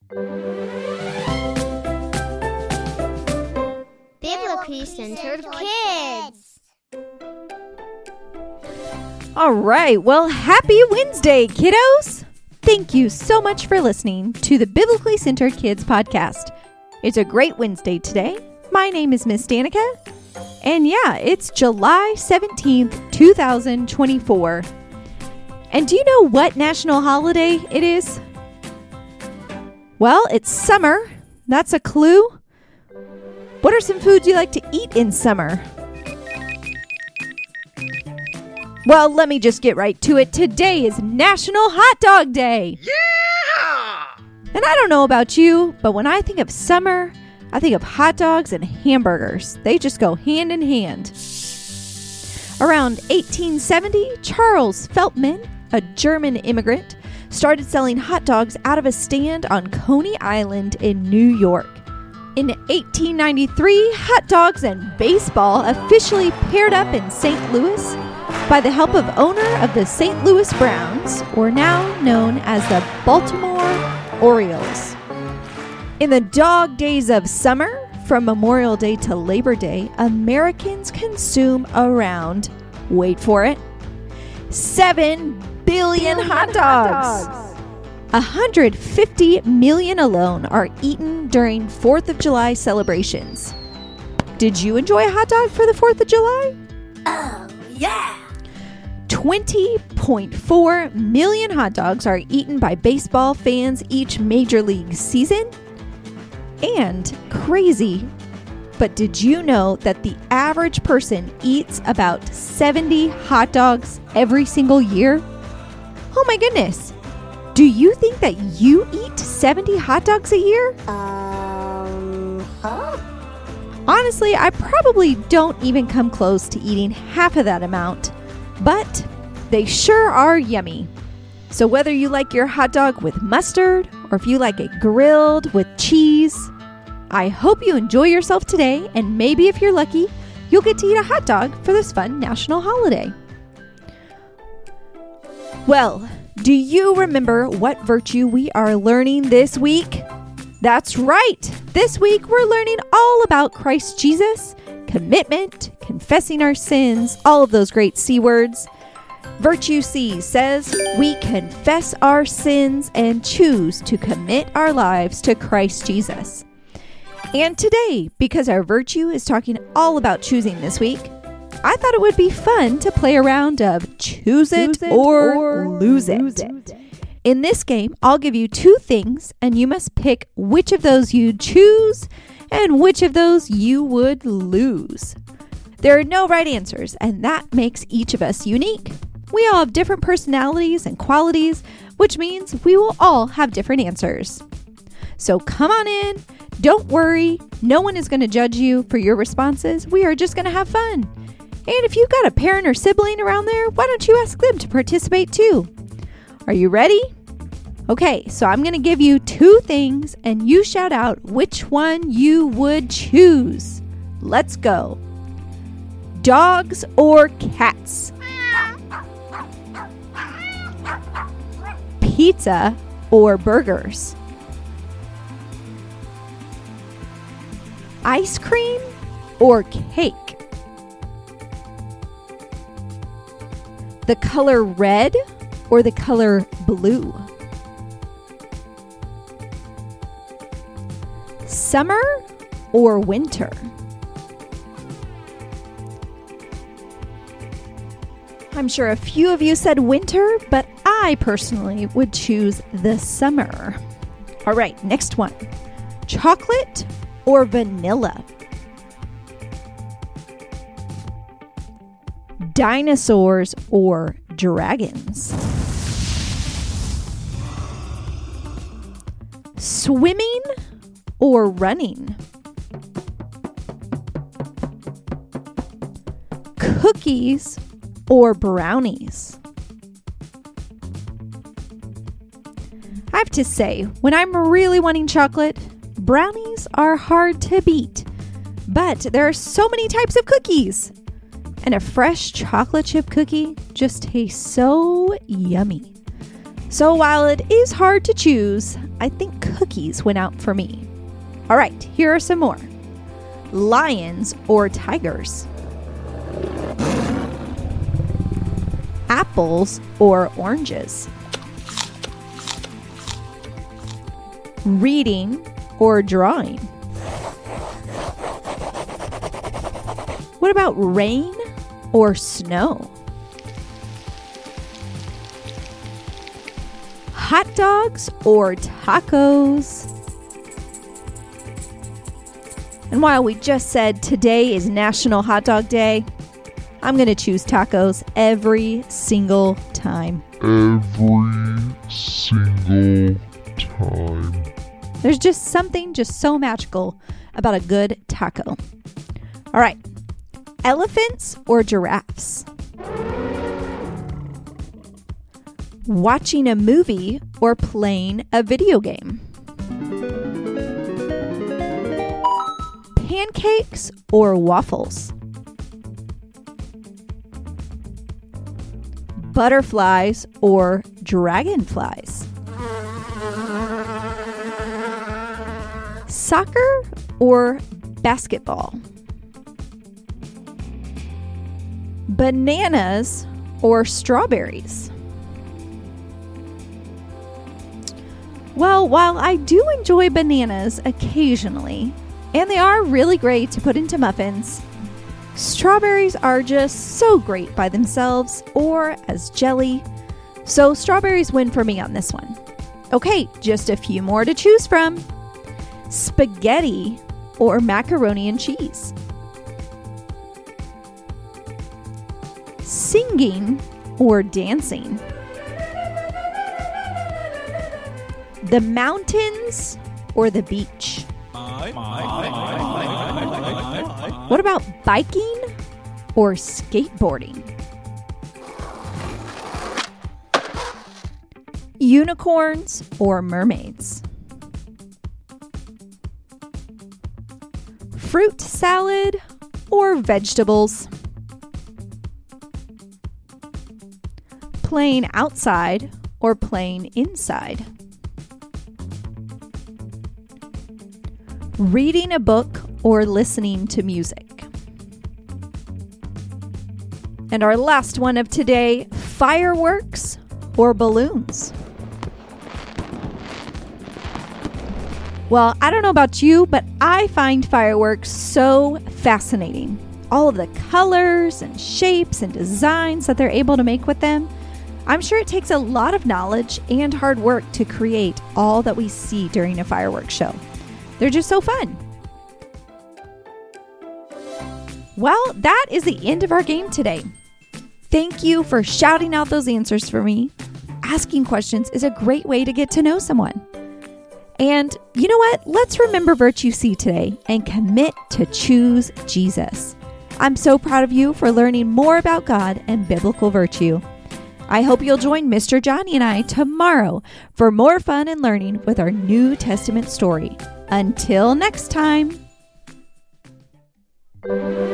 Biblically Centered Kids. All right, well, happy Wednesday, kiddos! Thank you so much for listening to the Biblically Centered Kids podcast. It's a great Wednesday today. My name is Miss Danica, and yeah, it's July 17th, 2024. And do you know what national holiday it is? Well, it's summer. That's a clue. What are some foods you like to eat in summer? Well, let me just get right to it. Today is National Hot Dog Day. Yeah! And I don't know about you, but when I think of summer, I think of hot dogs and hamburgers. They just go hand in hand. Around 1870, Charles Feltman, a German immigrant, started selling hot dogs out of a stand on Coney Island in New York. In 1893, hot dogs and baseball officially paired up in St. Louis by the help of owner of the St. Louis Browns, or now known as the Baltimore Orioles. In the dog days of summer, from Memorial Day to Labor Day, Americans consume around, wait for it, 7 billion hot dogs. 150 million alone are eaten during 4th of July celebrations. Did you enjoy a hot dog for the 4th of July? Oh, yeah! 20.4 million hot dogs are eaten by baseball fans each major league season. And crazy, but did you know that the average person eats about 70 hot dogs every single year? Oh my goodness. Do you think that you eat 70 hot dogs a year? Honestly, I probably don't even come close to eating half of that amount, but they sure are yummy. So whether you like your hot dog with mustard or if you like it grilled with cheese, I hope you enjoy yourself today, and maybe if you're lucky, you'll get to eat a hot dog for this fun national holiday. Well, do you remember what virtue we are learning this week? That's right! This week we're learning all about Christ Jesus, commitment, confessing our sins, all of those great C words. Virtue C says we confess our sins and choose to commit our lives to Christ Jesus. And today, because our virtue is talking all about choosing this week, I thought it would be fun to play a round of Choose It or Lose It. In this game, I'll give you 2 things, and you must pick which of those you'd choose and which of those you would lose. There are no right answers, and that makes each of us unique. We all have different personalities and qualities, which means we will all have different answers. So come on in. Don't worry. No one is going to judge you for your responses. We are just going to have fun. And if you've got a parent or sibling around there, why don't you ask them to participate too? Are you ready? Okay, so I'm going to give you 2 things and you shout out which one you would choose. Let's go. Dogs or cats? Pizza or burgers? Ice cream or cake? The color red or the color blue? Summer or winter? I'm sure a few of you said winter, but I personally would choose the summer. All right, next one. Chocolate or vanilla? Dinosaurs or dragons? Swimming or running? Cookies or brownies? I have to say, when I'm really wanting chocolate, brownies are hard to beat. But there are so many types of cookies. And a fresh chocolate chip cookie just tastes so yummy. So while it is hard to choose, I think cookies went out for me. All right, here are some more. Lions or tigers? Apples or oranges? Reading or drawing? What about rain or snow? Hot dogs or tacos? And while we just said today is National Hot Dog Day, I'm going to choose tacos every single time. Every single time. There's just something just so magical about a good taco. All right. Elephants or giraffes? Watching a movie or playing a video game? Pancakes or waffles? Butterflies or dragonflies? Soccer or basketball? Bananas or strawberries? Well, while I do enjoy bananas occasionally, and they are really great to put into muffins, strawberries are just so great by themselves or as jelly. So strawberries win for me on this one. Okay, just a few more to choose from. Spaghetti or macaroni and cheese? Singing or dancing? The mountains or the beach? What about biking or skateboarding? Unicorns or mermaids? Fruit salad or vegetables? Playing outside or playing inside? Reading a book or listening to music? And our last one of today, fireworks or balloons? Well, I don't know about you, but I find fireworks so fascinating. All of the colors and shapes and designs that they're able to make with them. I'm sure it takes a lot of knowledge and hard work to create all that we see during a fireworks show. They're just so fun. Well, that is the end of our game today. Thank you for shouting out those answers for me. Asking questions is a great way to get to know someone. And you know what? Let's remember Virtue C today and commit to choose Jesus. I'm so proud of you for learning more about God and biblical virtue. I hope you'll join Mr. Johnny and I tomorrow for more fun and learning with our New Testament story. Until next time.